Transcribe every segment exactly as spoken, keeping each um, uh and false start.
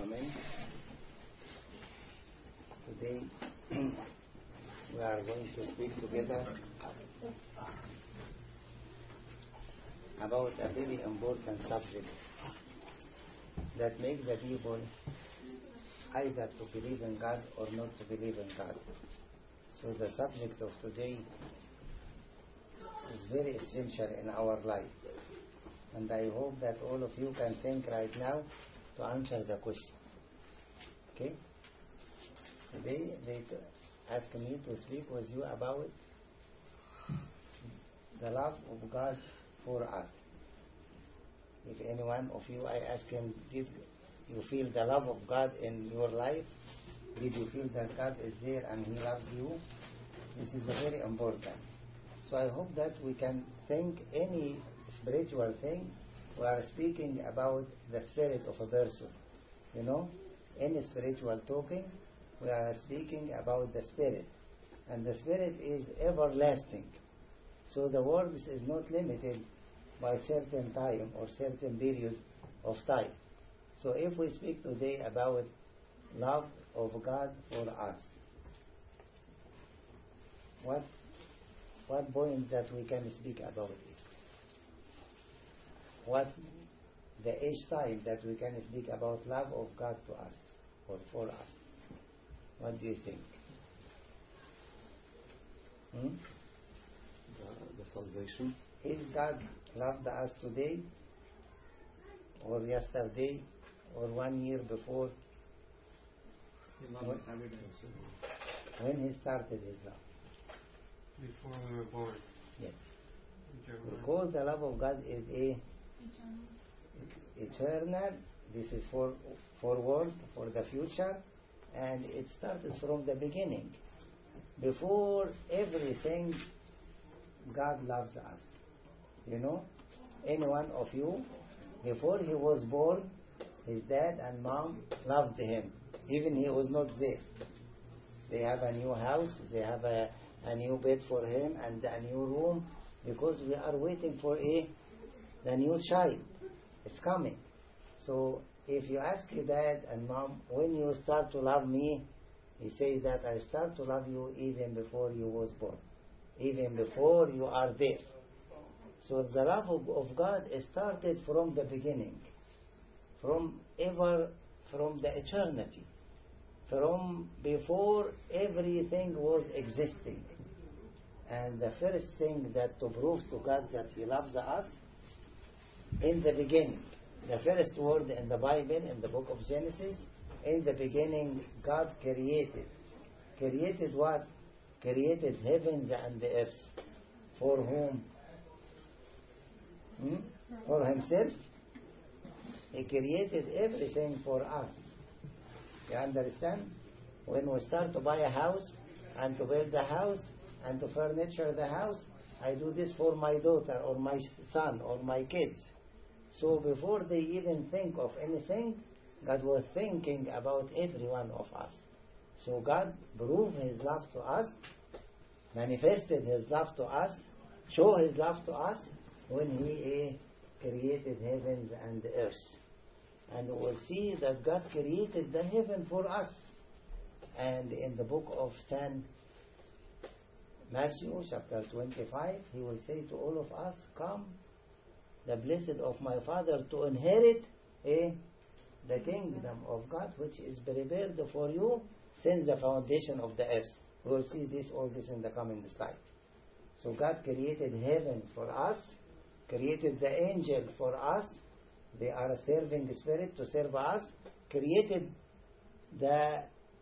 Amen. Today we are going to speak together about a very important subject that makes the people either to believe in God or not to believe in God. So the subject of today is very essential in our life, and I hope that all of you can think right now to answer the question. Okay? Today they asked me to speak with you about the love of God for us. If any one of you, I ask him, did you feel the love of God in your life? Did you feel that God is there and He loves you? This is very important. So I hope that we can think any spiritual thing. We are speaking about the spirit of a person. You know, any spiritual talking, we are speaking about the spirit. And the spirit is everlasting. So the world is not limited by certain time or certain period of time. So if we speak today about love of God for us, what what point that we can speak about it? What the age time that we can speak about love of God to us or for us? What do you think? Hmm? The, the salvation. Is God loved us today or yesterday or one year before? He loved us every day. When He started His love? Before we were born. Yes. Because the love of God is a eternal. This is for forward, for the future, and it started from the beginning. Before everything, God loves us. You know, any one of you, before he was born, his dad and mom loved him, even he was not there. They have a new house, they have a, a new bed for him and a new room, because we are waiting for a the new child. It's coming. So if you ask your dad and mom, when you start to love me, he says that I start to love you even before you was born, even before you are there. So the love of, of God started from the beginning, from ever, from the eternity, from before everything was existing. And the first thing that to prove to God that He loves us, in the beginning, the first word in the Bible, in the book of Genesis, in the beginning God created. Created what? Created heavens and the earth. For whom? Hmm? For Himself. He created everything for us. You understand? When we start to buy a house and to build the house and to furniture the house, I do this for my daughter or my son or my kids. So before they even think of anything, God was thinking about every one of us. So God proved His love to us, manifested His love to us, showed His love to us when He uh, created heavens and the earth. And we'll see that God created the heaven for us. And in the book of Saint Matthew, chapter twenty-five, He will say to all of us, come, the blessed of my Father, to inherit eh, the kingdom of God, which is prepared for you since the foundation of the earth. We will see this, all this in the coming slide. So God created heaven for us, created the angel for us. They are a serving spirit to serve us. Created the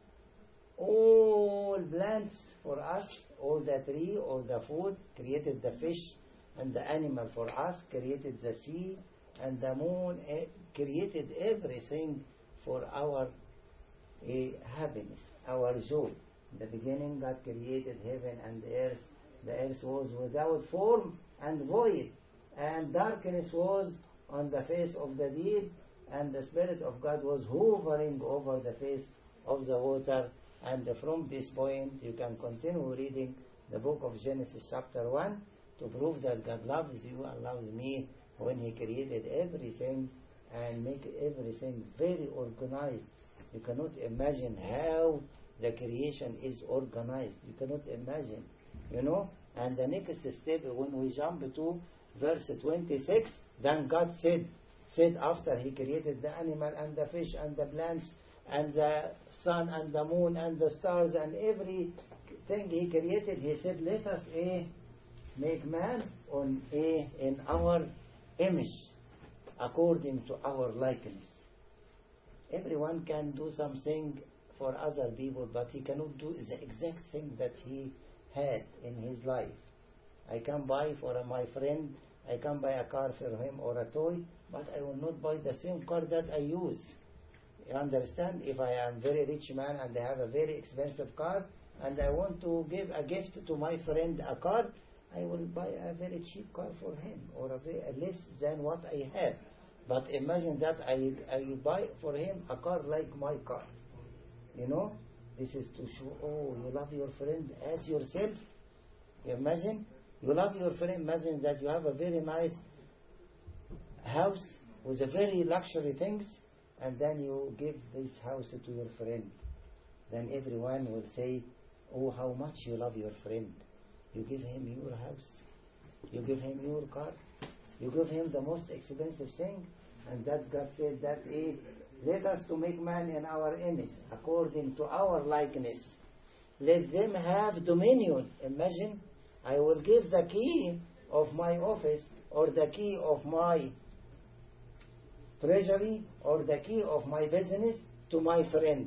all plants for us, all the tree, all the food. Created the fish and the animal for us. Created the sea and the moon. Created everything for our uh, happiness, our joy. In the beginning, God created heaven and the earth. The earth was without form and void, and darkness was on the face of the deep, and the Spirit of God was hovering over the face of the water. And from this point, you can continue reading the book of Genesis chapter one to prove that God loves you and loves me when He created everything and make everything very organized. You cannot imagine how the creation is organized. You cannot imagine, you know. And the next step, when we jump to verse twenty-six, then God said, said after He created the animal and the fish and the plants and the sun and the moon and the stars and everything He created, He said, let us eh, make man on a in our image, according to our likeness. Everyone can do something for other people, but he cannot do the exact thing that he had in his life. I can buy for my friend, I can buy a car for him or a toy, but I will not buy the same car that I use. You understand? If I am a very rich man and I have a very expensive car, and I want to give a gift to my friend a car, I will buy a very cheap car for him, or a very, less than what I have. But imagine that I, I buy for him a car like my car. You know, this is to show, oh, you love your friend as yourself. You imagine, you love your friend. Imagine that you have a very nice house with a very luxury things, and then you give this house to your friend. Then everyone will say, oh, how much you love your friend. You give him your house, you give him your car, you give him the most expensive thing, and that God said that eh, let us to make man in our image, according to our likeness. Let them have dominion. Imagine, I will give the key of my office, or the key of my treasury, or the key of my business to my friend.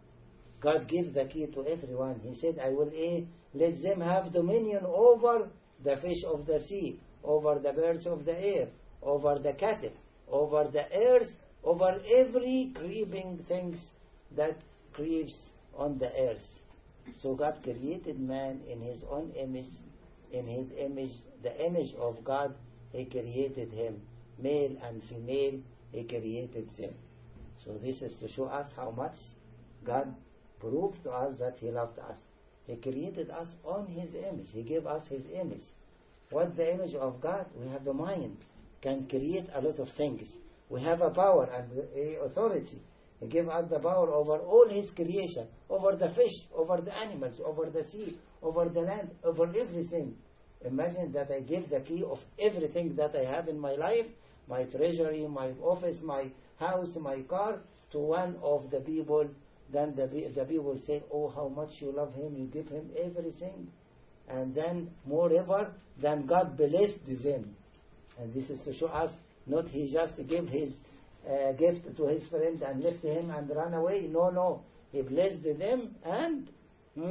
God gave the key to everyone. He said, I will eh, let them have dominion over the fish of the sea, over the birds of the air, over the cattle, over the earth, over every creeping things that creeps on the earth. So God created man in His own image, in His image, the image of God, He created him. Male and female, He created them. So this is to show us how much God proved to us that He loved us. He created us on His image. He gave us His image. What's the image of God? We have a mind, can create a lot of things. We have a power and a authority. He gave us the power over all His creation, over the fish, over the animals, over the sea, over the land, over everything. Imagine that I give the key of everything that I have in my life, my treasury, my office, my house, my car, to one of the people. Then the, the people say, oh, how much you love him, you give him everything. And then, moreover, then God blessed them. And this is to show us, not He just gave His uh, gift to His friend and left him and ran away. No, no. He blessed them and hmm,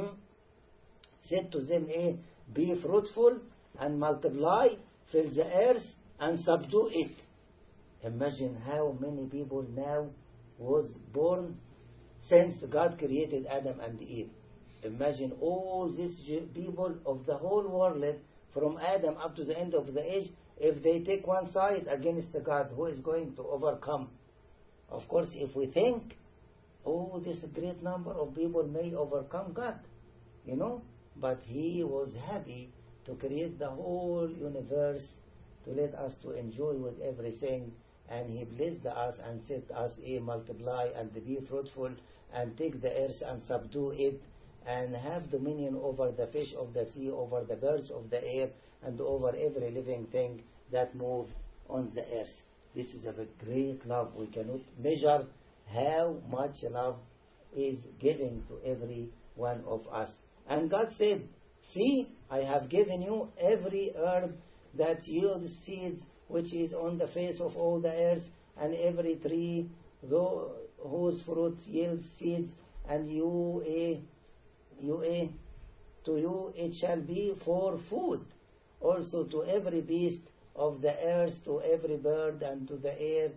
said to them, eh, be fruitful and multiply, fill the earth and subdue it. Imagine how many people now was born since God created Adam and Eve. Imagine all these people of the whole world, from Adam up to the end of the age, if they take one side against God, who is going to overcome? Of course, if we think, oh, this great number of people may overcome God, you know, but He was happy to create the whole universe, to let us to enjoy with everything, and He blessed us and said us, eh, multiply and be fruitful, and take the earth and subdue it, and have dominion over the fish of the sea, over the birds of the air, and over every living thing that moves on the earth. This is a great love. We cannot measure how much love is given to every one of us. And God said, see, I have given you every herb that yields seeds, which is on the face of all the earth, and every tree though, whose fruit yields seeds, and you a you a to you it shall be for food. Also to every beast of the earth, to every bird, and to the air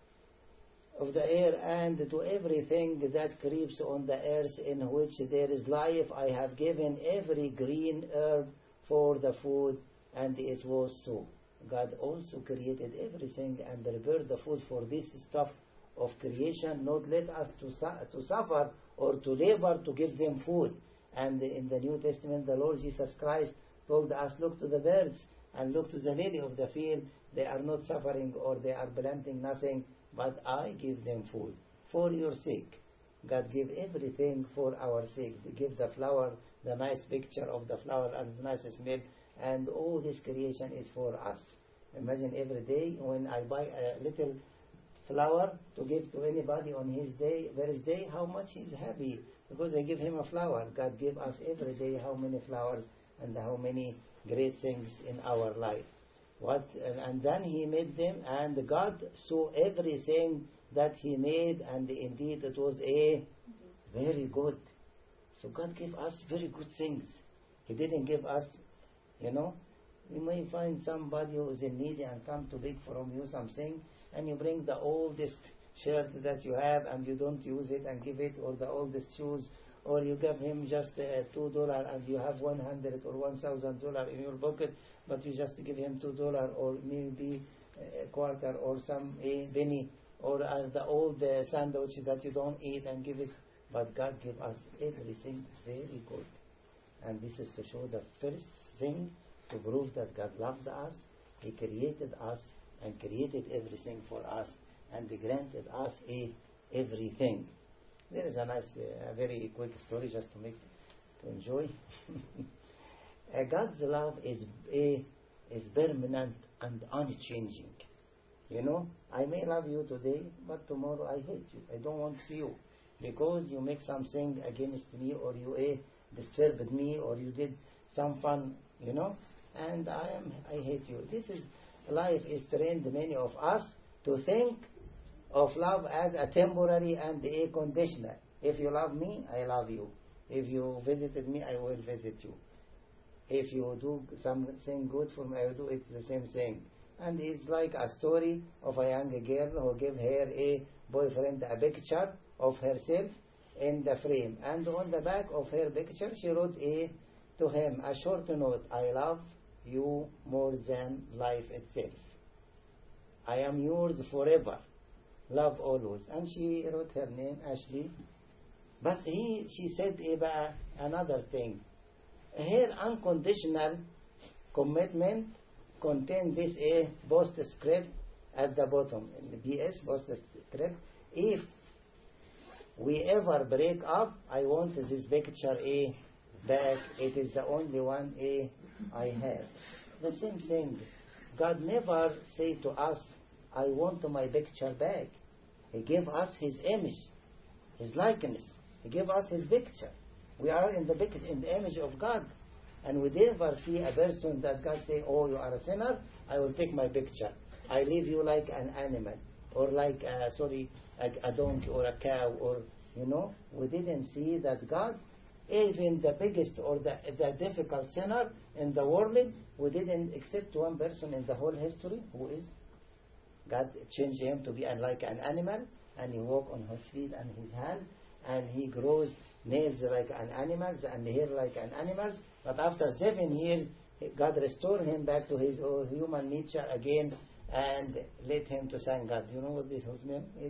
of the air, and to everything that creeps on the earth in which there is life, I have given every green herb for the food. And it was so. God also created everything and prepared the food for this stuff of creation, not let us to, su- to suffer or to labor to give them food. And in the New Testament, the Lord Jesus Christ told us, look to the birds and look to the lily of the field. They are not suffering or they are planting nothing, but I give them food for your sake. God gave everything for our sake. He gave the flower, the nice picture of the flower and the nice smell, and all this creation is for us. Imagine every day when I buy a little flower to give to anybody on his day, birthday, how much he's happy because I give him a flower. God gave us every day how many flowers and how many great things in our life. What and then He made them, and God saw everything that He made, and indeed it was a very good. So God gave us very good things. He didn't give us, you know, you may find somebody who is in need and come to beg from you something, and you bring the oldest shirt that you have and you don't use it and give it, or the oldest shoes, or you give him just uh, two dollars and you have one hundred or one thousand dollars in your pocket, but you just give him two dollars or maybe a quarter or some a penny, or uh, the old uh, sandwich that you don't eat and give it. But God gave us everything very good, and this is to show the first thing to prove that God loves us. He created us and created everything for us, and He granted us a everything. There is a nice, uh, very quick story just to make to enjoy. uh, God's love is a is permanent and unchanging. You know, I may love you today, but tomorrow I hate you. I don't want to see you because you make something against me, or you uh, disturbed me, or you did some fun. You know, and I am I hate you. This is life is trained many of us to think of love as a temporary and a conditional. If you love me, I love you. If you visited me, I will visit you. If you do something good for me, I will do it the same thing. And it's like a story of a young girl who gave her a boyfriend a picture of herself in the frame. And on the back of her picture, she wrote a, to him a short note, I love you more than life itself. I am yours forever. Love always. And she wrote her name, Ashley. But he, she said about another thing. Her unconditional commitment contained this a postscript at the bottom. In the B S postscript. If we ever break up, I want this picture a back. It is the only one a I have. The same thing. God never say to us, I want my picture back. He gave us His image, His likeness. He gave us His picture. We are in the, in the image of God. And we never see a person that God say, oh, you are a sinner, I will take my picture. I leave you like an animal, or like, a, sorry, a, a donkey or a cow, or, you know. We didn't see that God, even the biggest or the, the difficult sinner in the world, we didn't accept one person in the whole history who is God changed him to be like an animal, and he walk on his feet and his hand, and he grows nails like an animal and hair like an animal. But after seven years, God restored him back to his human nature again and let him to thank God. You know what this whose name is?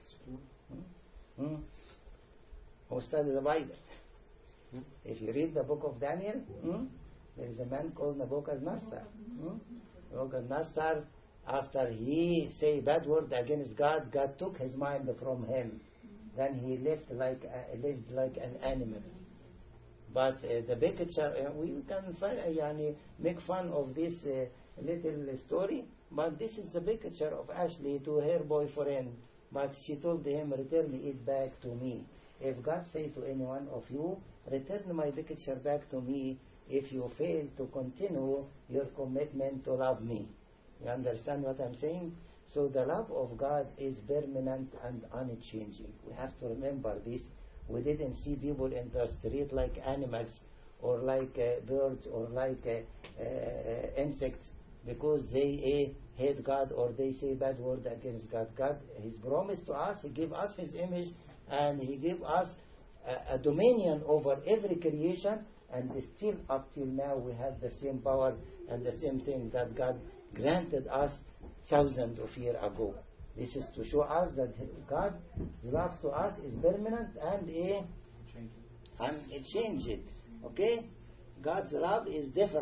Hmm? Hmm? Who studied the Bible? Hmm? If you read the book of Daniel, hmm? there is a man called Nebuchadnezzar. Hmm? Nebuchadnezzar, after he say bad word against God, God took his mind from him. Then he lived like a, lived like an animal. But uh, the picture, uh, we can find, uh, yani, make fun of this uh, little story. But this is the picture of Ashley to her boyfriend. But she told him, return it back to me. If God say to any one of you, return my picture back to me, if you fail to continue your commitment to love me. You understand what I'm saying? So the love of God is permanent and unchanging. We have to remember this. We didn't see people in the street like animals, or like uh, birds, or like uh, uh, insects, because they uh, hate God or they say bad word against God. God, His promise to us, He gave us His image, and He gave us a, a dominion over every creation, and still up till now we have the same power and the same thing that God granted us thousands of years ago. This is to show us that God's love to us is permanent and a and it changes. Okay? God's love is different.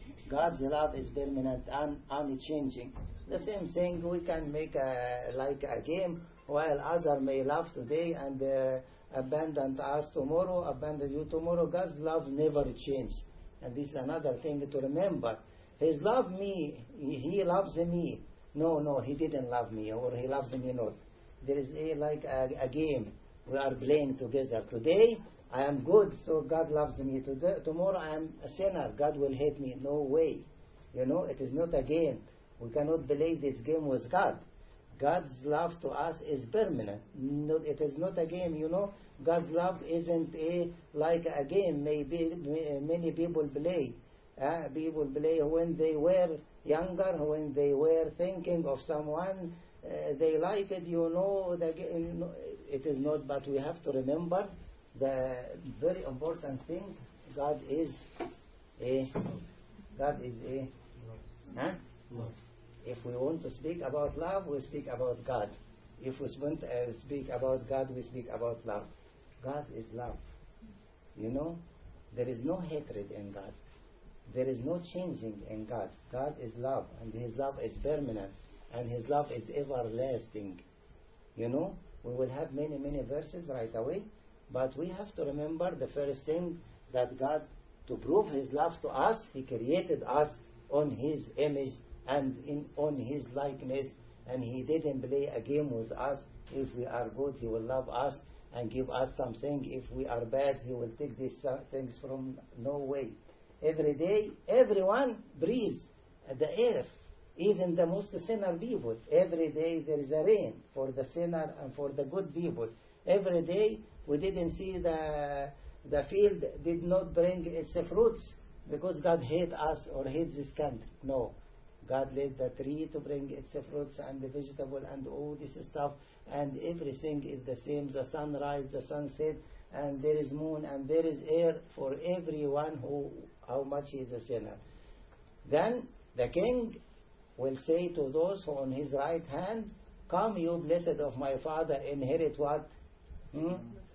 God's love is permanent and unchanging. The same thing, we can make a, like a game, while others may love today and uh, abandon us tomorrow, abandon you tomorrow. God's love never changes. And this is another thing to remember. His love me, he loves me. No, no, he didn't love me, or he loves me not. There is a, like a, a game we are playing together. Today I am good, so God loves me. Today, tomorrow I am a sinner, God will hate me. No way. You know, it is not a game. We cannot play this game with God. God's love to us is permanent. No, it is not a game, you know. God's love isn't a like a game. Maybe many people play. Uh, people play when they were younger, when they were thinking of someone, uh, they like it, you know, the, you know. It is not, but we have to remember the very important thing. God is a, God is a, huh? Love. If we want to speak about love, we speak about God. If we want to uh, speak about God, we speak about love. God is love. You know, there is no hatred in God. There is no changing in God. God is love, and His love is permanent, and His love is everlasting. You know, we will have many, many verses right away, but we have to remember the first thing, that God, to prove His love to us, He created us on His image and in on His likeness, and He didn't play a game with us. If we are good, He will love us and give us something. If we are bad, He will take these things from no way. Every day, everyone breathes the air, even the most sinner people. Every day there is a rain for the sinner and for the good people. Every day we didn't see the the field did not bring its fruits because God hates us or hates this country. No. God led the tree to bring its fruits and the vegetable and all this stuff, and everything is the same. The sunrise, the sunset, and there is moon and there is air for everyone who how much he is a sinner. Then the king will say to those who on his right hand, "Come, you blessed of my Father, inherit what? Hmm?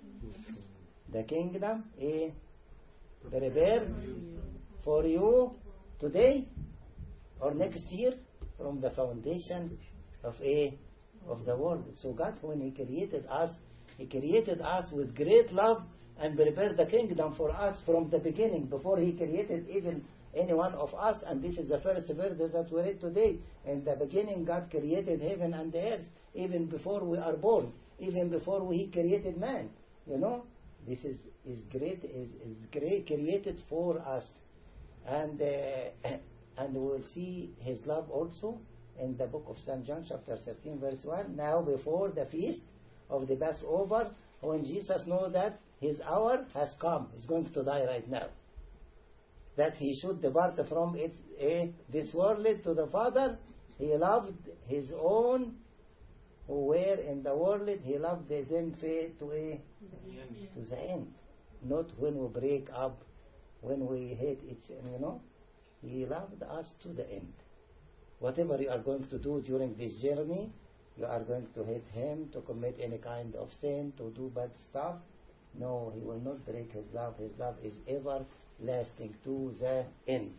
The kingdom eh, prepared for you today or next year from the foundation of a of the world." So God, when He created us, He created us with great love and prepared the kingdom for us from the beginning, before He created even any one of us. And this is the first verse that we read today. In the beginning, God created heaven and the earth, even before we are born, even before He created man. You know, this is is great is, is great created for us, and uh, and we will see His love also in the book of Saint John, chapter thirteen, verse one. Now before the feast of the Passover, when Jesus knew that His hour has come, He's going to die right now, that He should depart from its, uh, this world to the Father, He loved His own who were in the world. He loved them to, a, to the end. Not when we break up, when we hate each other, you know. He loved us to the end. Whatever you are going to do during this journey, you are going to hate Him, to commit any kind of sin, to do bad stuff. No, He will not break His love. His love is everlasting to the end.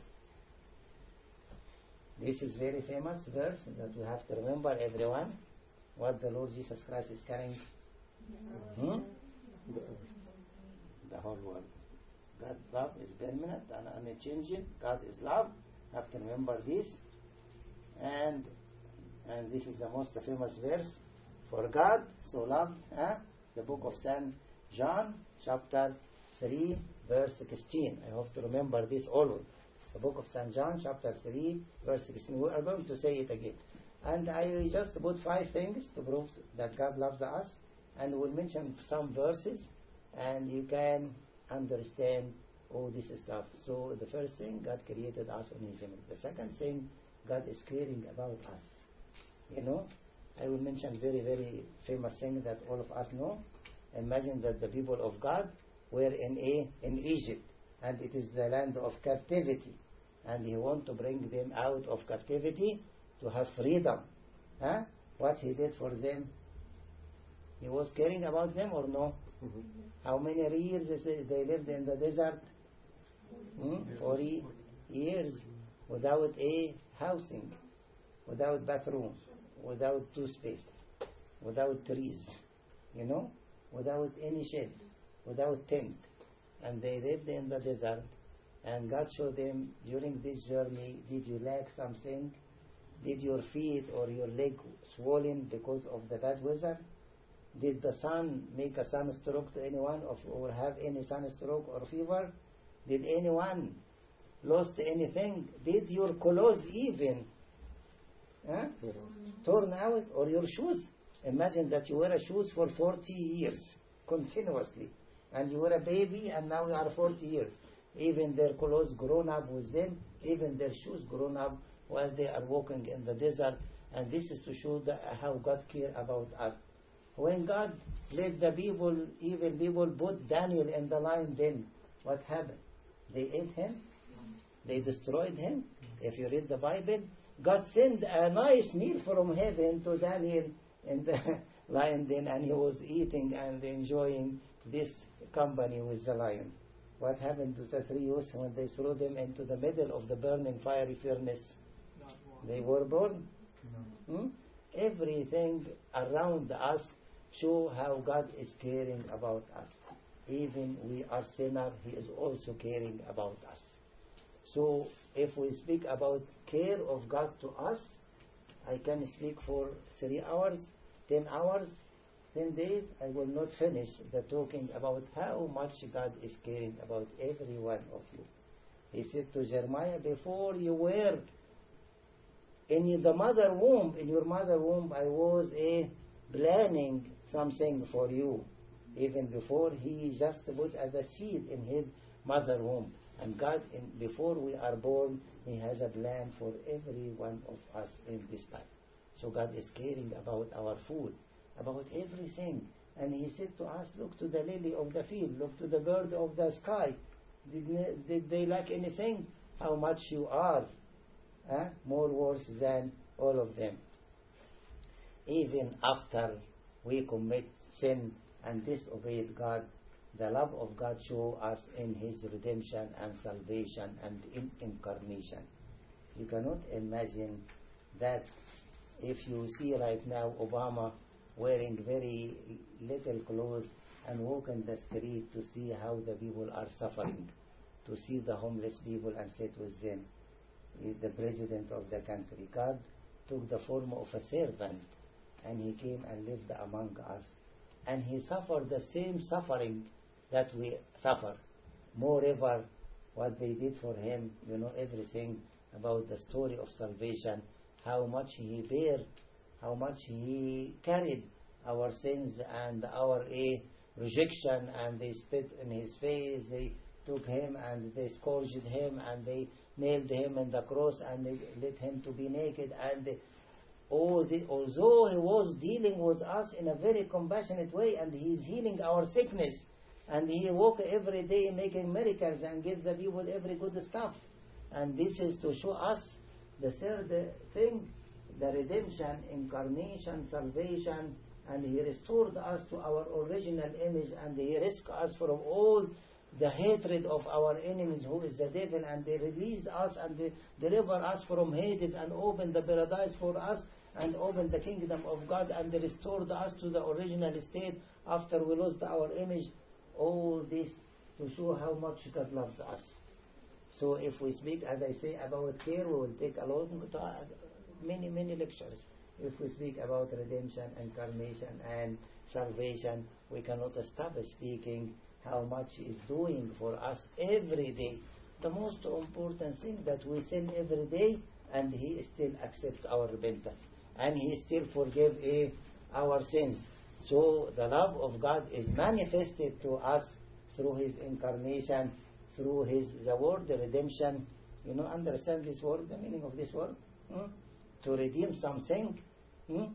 This is very famous verse that we have to remember, everyone. What the Lord Jesus Christ is carrying. Hmm? The whole world. God's love is permanent and unchanging. God is love. You have to remember this. And and this is the most famous verse. For God so loved, eh? The book of Saint John, chapter three, verse sixteen. I have to remember this always. The book of Saint John, chapter three, verse sixteen. We are going to say it again. And I just put five things to prove that God loves us. And we'll mention some verses, and you can understand all this stuff. So the first thing, God created us in His image. The second thing, God is caring about us. You know, I will mention very, very famous thing that all of us know. Imagine that the people of God were in a in Egypt, and it is the land of captivity, and He wants to bring them out of captivity to have freedom. Huh? What He did for them? He was caring about them or no? Mm-hmm. How many years they lived in the desert? Hmm? Forty years. without a housing, without bathroom, without toothpaste, without trees, you know, without any shed, without tent. And they lived in the desert. And God showed them during this journey, did you lack something? Did your feet or your leg swollen because of the bad weather? Did the sun make a sunstroke to anyone of, or have any sunstroke or fever? Did anyone lost anything? Did your clothes even huh, torn out, or your shoes? Imagine that you wear shoes for forty years continuously, and you were a baby and now you are forty years. Even their clothes grown up with them, even their shoes grown up while they are walking in the desert. And this is to show the, how God cares about us. When God let the people, even people, put Daniel in the lion den, what happened? They ate him? They destroyed him? If you read the Bible, God sent a nice meal from heaven to Daniel in the lion den, and he was eating and enjoying this company with the lion. What happened to the three youths when they threw them into the middle of the burning fiery furnace? They were born. Hmm? Everything around us show how God is caring about us. Even we are sinners, He is also caring about us. So if we speak about care of God to us, I can speak for three hours, ten hours, ten days. I will not finish the talking about how much God is caring about every one of you. He said to Jeremiah, before you were in the mother womb, in your mother womb, I was a planning something for you. Even before he just put as a seed in his mother womb. And God, in, before we are born, He has a plan for every one of us in this life. So God is caring about our food, about everything. And He said to us, look to the lily of the field, look to the bird of the sky. Did, did they lack anything? How much you are eh? more worse than all of them. Even after we commit sin and disobeyed God, the love of God show us in His redemption and salvation and in incarnation. You cannot imagine that if you see right now Obama wearing very little clothes and walk in the street to see how the people are suffering, to see the homeless people and sit with them. The president of the country, God took the form of a servant and He came and lived among us. And He suffered the same suffering that we suffer. Moreover, what they did for Him, you know everything about the story of salvation, how much He bare, how much He carried our sins and our a rejection, and they spit in His face, they took Him and they scourged Him and they nailed Him in the cross and they let Him to be naked. And they, oh, the, although He was dealing with us in a very compassionate way and He is healing our sickness, and He walk every day making miracles and gives the people every good stuff. And this is to show us the third thing, the redemption, incarnation, salvation, and He restored us to our original image, and He rescued us from all the hatred of our enemies, who is the devil, and they released us and they deliver us from Hades and opened the paradise for us and opened the kingdom of God, and they restored us to the original state after we lost our image. All this to show how much God loves us. So if we speak, as I say, about care, we will take a long time, many, many lectures. If we speak about redemption, incarnation, and salvation, we cannot stop speaking how much He is doing for us every day. The most important thing that we sin every day, and He still accepts our repentance, and He still forgives eh, our sins. So the love of God is manifested to us through His incarnation, through His the word, the redemption. You know, understand this word, the meaning of this word? Hmm? To redeem something. Hmm?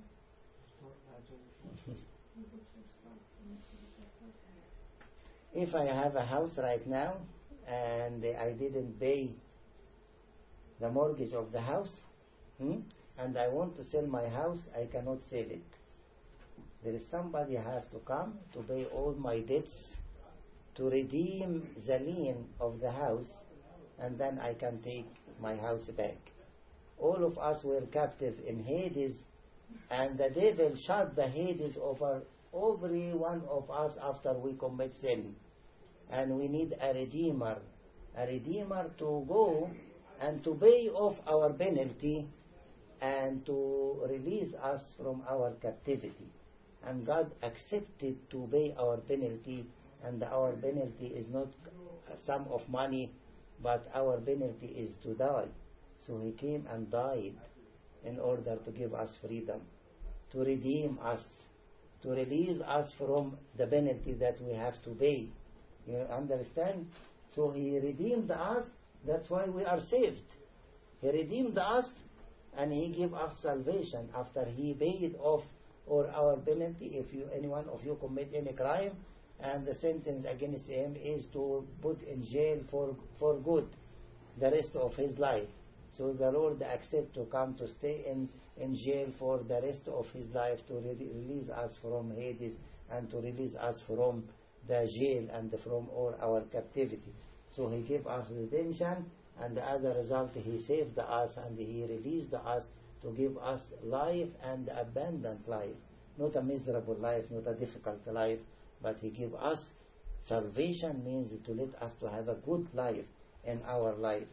If I have a house right now and I didn't pay the mortgage of the house, hmm, and I want to sell my house, I cannot sell it. There is somebody has to come to pay all my debts, to redeem the lien of the house, and then I can take my house back. All of us were captive in Hades, and the devil shut the Hades over every one of us after we commit sin. And we need a redeemer, a redeemer to go and to pay off our penalty and to release us from our captivity. And God accepted to pay our penalty, and our penalty is not a sum of money, but our penalty is to die. So He came and died in order to give us freedom, to redeem us, to release us from the penalty that we have to pay. You understand? So He redeemed us, that's why we are saved. He redeemed us and He gave us salvation after He paid off all our penalty. If you, any one of you commit any crime, and the sentence against him is to put in jail for, for good the rest of his life. So the Lord accept to come to stay in, in jail for the rest of his life, to re- release us from Hades and to release us from the jail and from all our captivity. So He gave us redemption, and as a result He saved us and He released us to give us life and abundant life. Not a miserable life, not a difficult life, but He gave us salvation, means to let us to have a good life in our life.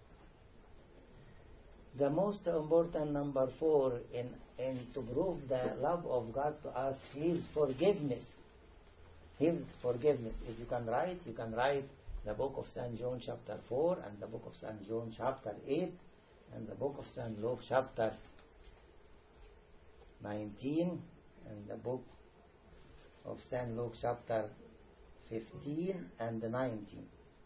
The most important number four in, in to prove the love of God to us is forgiveness. His forgiveness. If you can write, you can write the book of Saint John chapter four and the book of Saint John chapter eight and the book of Saint Luke chapter nineteen and the book of Saint Luke chapter fifteen and nineteen.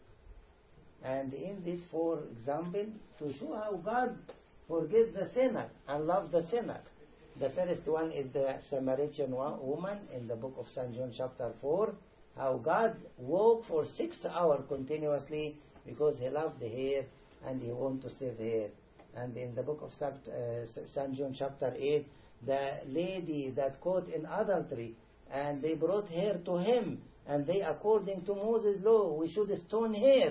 And in these four examples, to show how God forgives the sinner and loves the sinner. The first one is the Samaritan woman in the book of Saint John chapter four, how God walked for six hours continuously because He loved her and He wanted to save her. And in the book of Saint John chapter eight, the lady that caught in adultery, and they brought her to Him, and they, according to Moses' law, we should stone her.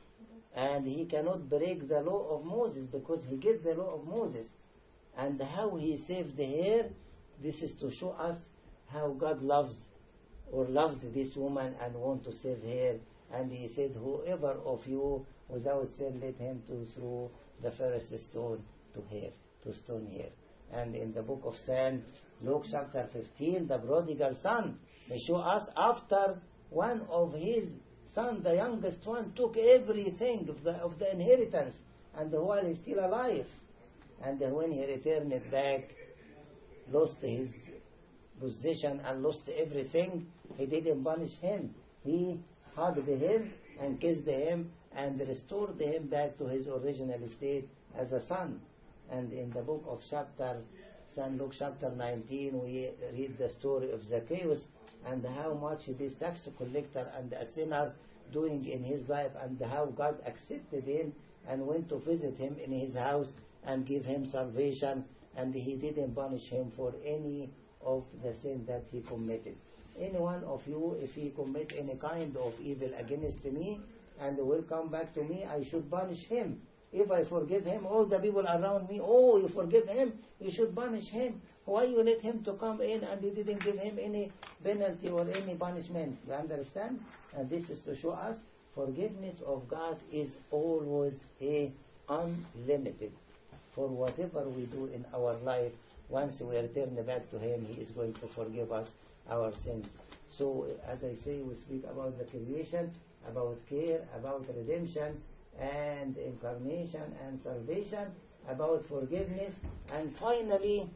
And He cannot break the law of Moses because He gave the law of Moses. And how He saved her, this is to show us how God loves or loved this woman and want to save her. And He said, whoever of you without sin, let him to throw the first stone to her, to stone her. And in the book of Saint Luke chapter fifteen, the prodigal son, they show us after one of his sons, the youngest one, took everything of the, of the inheritance, and while he's still alive. And then when he returned it back, lost his possession and lost everything, He didn't punish him. He hugged him and kissed him and restored him back to his original state as a son. And in the book of chapter, Saint Luke chapter nineteen, we read the story of Zacchaeus and how much this tax collector and a sinner doing in his life, and how God accepted him and went to visit him in his house and give him salvation, and He didn't punish him for any of the sin that he committed. Any one of you, if he commit any kind of evil against me and will come back to me, I should punish him. If I forgive him, all the people around me, oh, you forgive him, you should punish him. Why you let him to come in and you didn't give him any penalty or any punishment? You understand? And this is to show us forgiveness of God is always a unlimited. For whatever we do in our life, once we return back to Him, He is going to forgive us our sins. So, as I say, we speak about the creation, about care, about redemption, and incarnation and salvation, about forgiveness, and finally,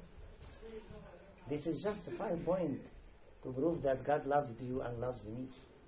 this is just five points to prove that God loves you and loves me.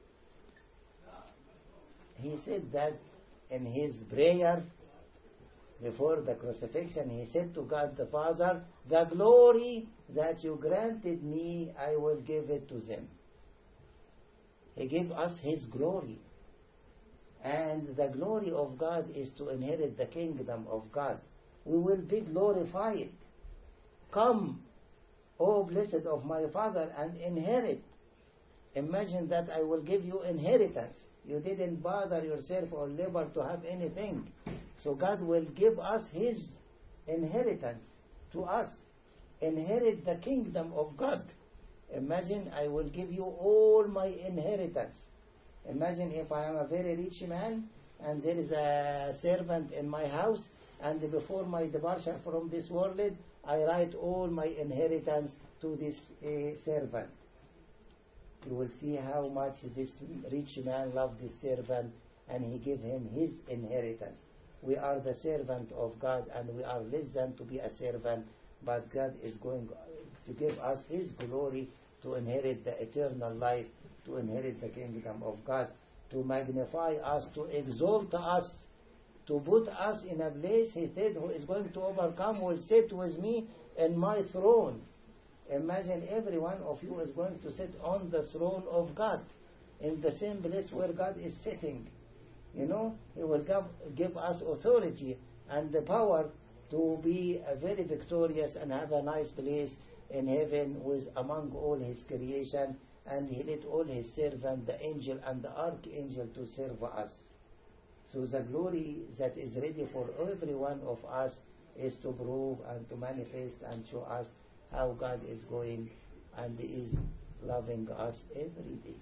He said that in His prayer before the crucifixion, He said to God the Father, the glory that you granted me, I will give it to them. He gave us His glory. And the glory of God is to inherit the kingdom of God. We will be glorified. Come, O blessed of my Father, and inherit Imagine that I will give you inheritance. You didn't bother yourself or labor to have anything. So God will give us His inheritance to us. Inherit the kingdom of God. Imagine I will give you all my inheritance. Imagine if I am a very rich man and there is a servant in my house, and before my departure from this world, I write all my inheritance to this uh, servant. You will see how much this rich man loved this servant, and he gave him his inheritance. We are the servant of God, and we are less than to be a servant, but God is going to give us His glory, to inherit the eternal life, to inherit the kingdom of God, to magnify us, to exalt us, to put us in a place. He said, who is going to overcome will sit with me in my throne. Imagine every one of you is going to sit on the throne of God, in the same place where God is sitting. You know, He will give, give us authority and the power to be a very victorious and have a nice place in heaven with among all His creation, and He let all His servants, the angel and the archangel, to serve us. So the glory that is ready for every one of us is to prove and to manifest and show us how God is going and is loving us every day.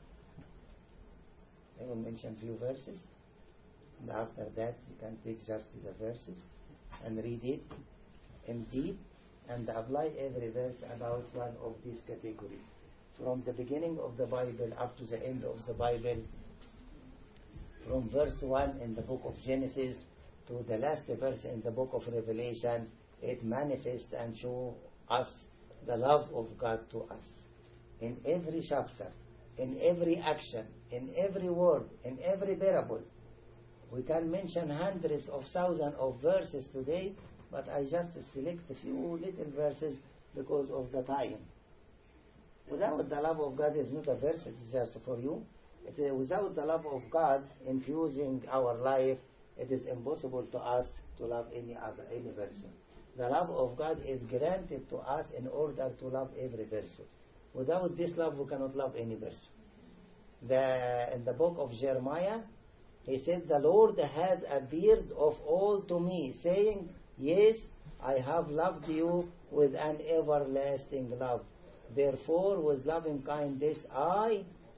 I will mention a few verses, and after that you can take just the verses and read it in deep and apply every verse about one of these categories. From the beginning of the Bible up to the end of the Bible, from verse one in the book of Genesis to the last verse in the book of Revelation, it manifests and shows us the love of God to us. In every chapter, in every action, in every word, in every parable. We can mention hundreds of thousands of verses today, but I just select a few little verses because of the time. Without the love of God is not a verse, it is just for you. It is, without the love of God infusing our life, it is impossible to us to love any other, any person. The love of God is granted to us in order to love every person. Without this love, we cannot love any person. The, in the book of Jeremiah, he said, the Lord has appeared of all to me, saying, yes, I have loved you with an everlasting love. Therefore, with loving kindness, I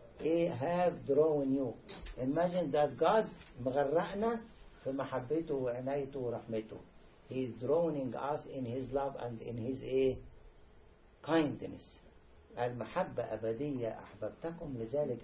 have drawn you. Imagine that God مغرقنا في محبته وعنايته ورحمته. He is drawing us in His love and in His eh, kindness. المحبة أبدية أحببتكم لذلك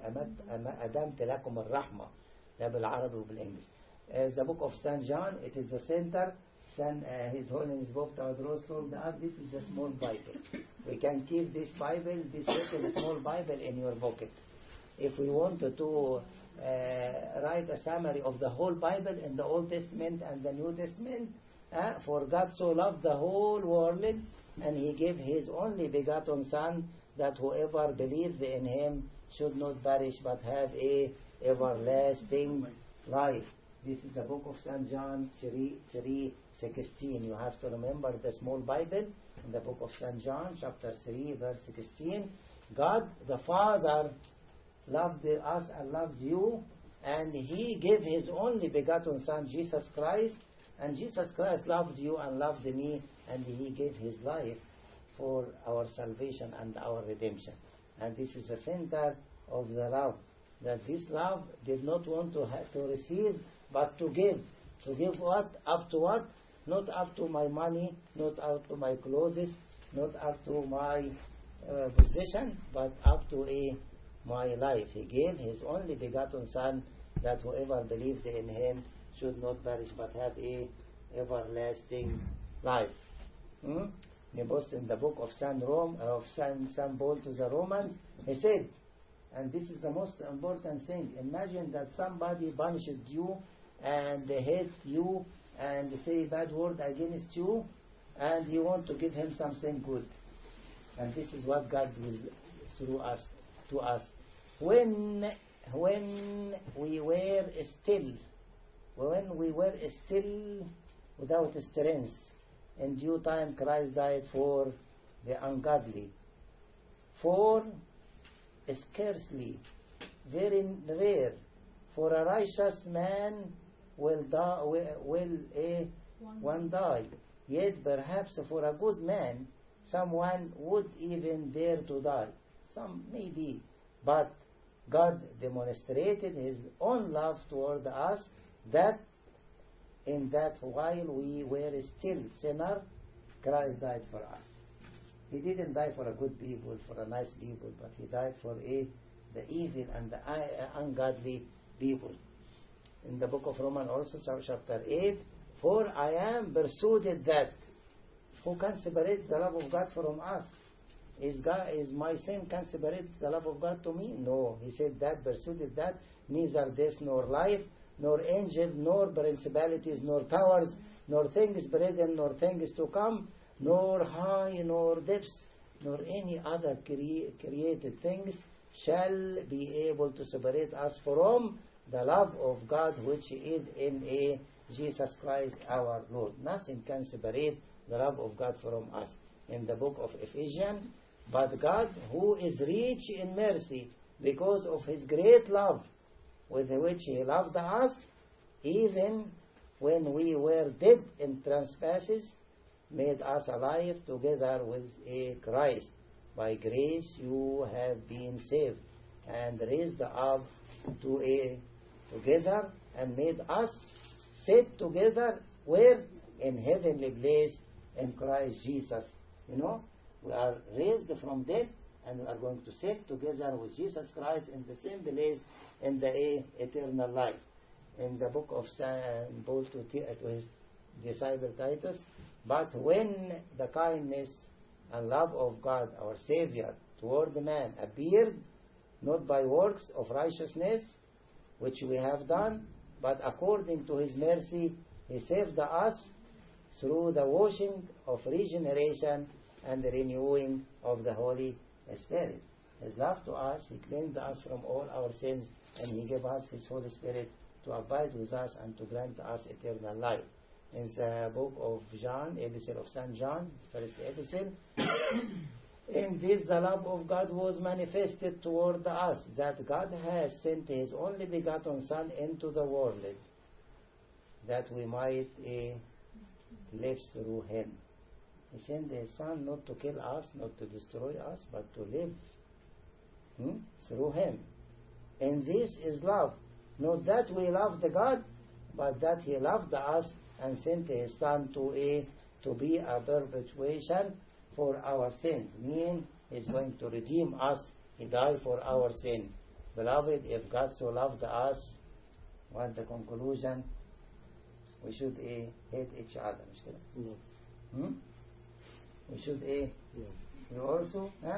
أدمت لكم الرحمة. ده بالعربي وبالإنجليزي. Uh, the book of Saint John, it is the center. Saint, uh, His Holiness Pope Tawadros told us this is a small Bible. We can keep this Bible, this little small Bible in your pocket. If we wanted to uh, write a summary of the whole Bible in the Old Testament and the New Testament, uh, for God so loved the whole world, and He gave His only begotten Son, that whoever believes in Him should not perish but have a everlasting life. This is the book of Saint John three sixteen. You have to remember the small Bible in the book of Saint John, chapter three, verse sixteen. God the Father loved us and loved you, and He gave His only begotten Son, Jesus Christ, and Jesus Christ loved you and loved me, and He gave His life for our salvation and our redemption. And this is the center of the love, that this love did not want to have to receive, but to give. To give what? Up to what? Not up to my money, not up to my clothes, not up to my uh, possession, but up to a, my life. He gave His only begotten Son, that whoever believed in Him should not perish but have a everlasting life. Hmm? In the book of Saint Rome, of Saint Saint Paul to the Romans, he said, and this is the most important thing. Imagine that somebody punished you and hate you and say bad word against you, and you want to give him something good. And this is what God does through us, to us. When when we were still, when we were still without strength, in due time Christ died for the ungodly. For scarcely, very rare, for a righteous man will die, will, will a one die. Yet perhaps for a good man, someone would even dare to die. Some maybe, but God demonstrated His own love toward us, that in that while we were still sinners, Christ died for us. He didn't die for a good people, for a nice people, but He died for a, the evil and the ungodly people. In the book of Romans also, chapter eight, for I am persuaded that, who can separate the love of God from us? Is God, is my sin can separate the love of God to me? No. He said that, persuaded that, neither death nor life, nor angel, nor principalities, nor powers, nor things present, nor things to come, nor high, nor depths, nor any other cre- created things shall be able to separate us from the love of God which is in a Jesus Christ our Lord. Nothing can separate the love of God from us. In the book of Ephesians, but God, who is rich in mercy, because of His great love with which He loved us, even when we were dead in trespasses, made us alive together with a Christ. By grace you have been saved, and raised up to a together, and made us sit together where? In heavenly place in Christ Jesus. You know, we are raised from death, and we are going to sit together with Jesus Christ in the same place in the eternal life. In the book of Saint Paul to, to his disciple Titus, but when the kindness and love of God our Savior toward man appeared, not by works of righteousness which we have done, but according to His mercy He saved us through the washing of regeneration and the renewing of the Holy Spirit. His love to us, He cleansed us from all our sins, and He gave us His Holy Spirit to abide with us and to grant us eternal life. In the book of John, Epistle of Saint John, first epistle, in this the love of God was manifested toward us, that God has sent His only begotten Son into the world, that we might uh, live through Him. He sent His Son not to kill us, not to destroy us, but to live hmm, through Him. And this is love. Not that we loved God, but that He loved us and sent His Son to a to be a perpetuation for our sins. Meaning, He's going to redeem us. He died for our sin. Beloved, if God so loved us, what the conclusion? We should uh, hate each other. No. Hmm? We should uh, No. you also? Huh?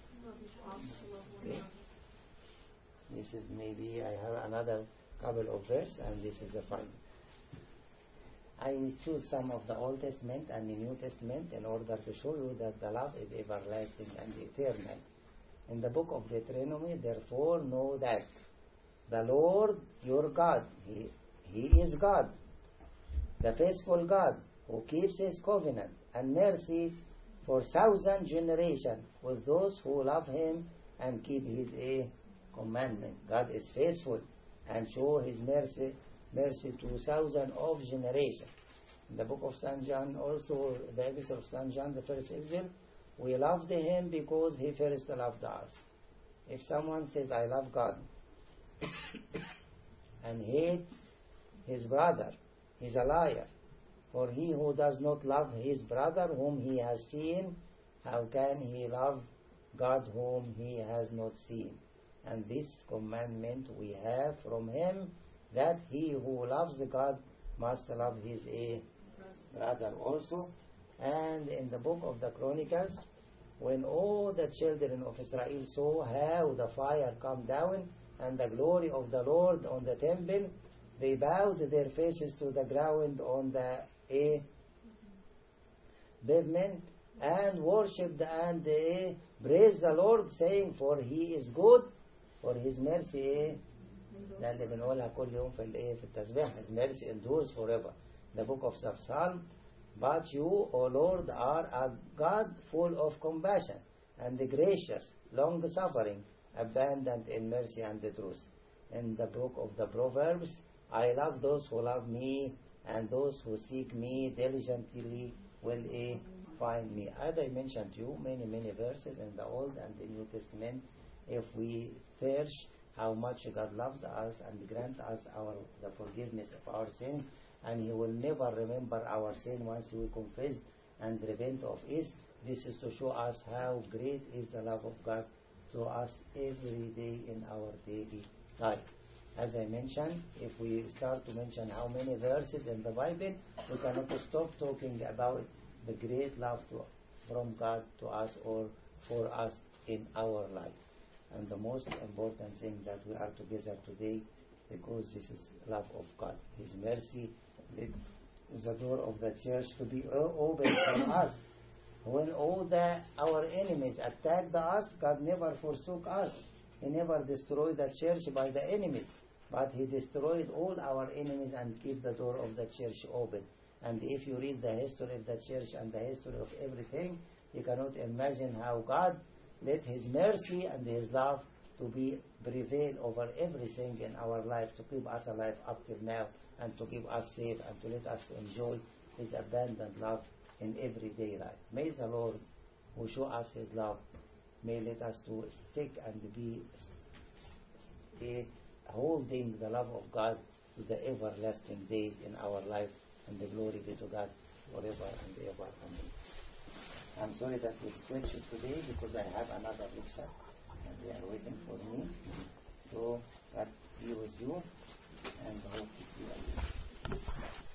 Okay. This is maybe I have another couple of verses, and this is the final. I choose some of the Old Testament and the New Testament in order to show you that the love is everlasting and eternal. In the book of Deuteronomy, therefore know that the Lord your God, He, he is God, the faithful God, who keeps His covenant and mercy for thousand generations with those who love Him and keep His a commandment. God is faithful and show His mercy mercy to thousand of generations. In the book of Saint John, also the epistle of Saint John, the first epistle, we loved Him because He first loved us. If someone says, I love God, and hates his brother, he's a liar. For he who does not love his brother whom he has seen, how can he love God whom he has not seen? And this commandment we have from Him, that he who loves God must love his a brother also. And in the book of the Chronicles, when all the children of Israel saw how the fire come down and the glory of the Lord on the temple, they bowed their faces to the ground on the a pavement and worshipped and uh, praised the Lord, saying, for He is good, for His mercy ده اللي بنقولها كل يوم في الايه في التسبيح. His mercy endures forever. The book of Psalm, but you, O Lord, are a God full of compassion and gracious, long suffering, abundant in mercy and the truth. In the book of the Proverbs, I love those who love me, and those who seek me diligently will eh, find me. As I mentioned to you, many, many verses in the Old and the New Testament, if we search how much God loves us and grant us our the forgiveness of our sins, and He will never remember our sin once we confess and repent of it. This is to show us how great is the love of God to us every day in our daily life. As I mentioned, if we start to mention how many verses in the Bible, we cannot stop talking about the great love to, from God to us or for us in our life. And the most important thing that we are together today, because this is love of God. His mercy led the door of the church to be open for us. When all the our enemies attacked us, God never forsook us. He never destroyed the church by the enemies, but He destroyed all our enemies and kept the door of the church open. And if you read the history of the church and the history of everything, you cannot imagine how God let His mercy and His love to be prevail over everything in our life, to keep us alive up till now, and to keep us safe, and to let us enjoy His abundant love in everyday life. May the Lord, who show us His love, may let us to stick and be uh, holding the love of God to the everlasting day in our life, and the glory be to God forever and ever. Amen. I'm sorry that we switched today because I have another lecture and they are waiting for me. So God be with you and hope to see you.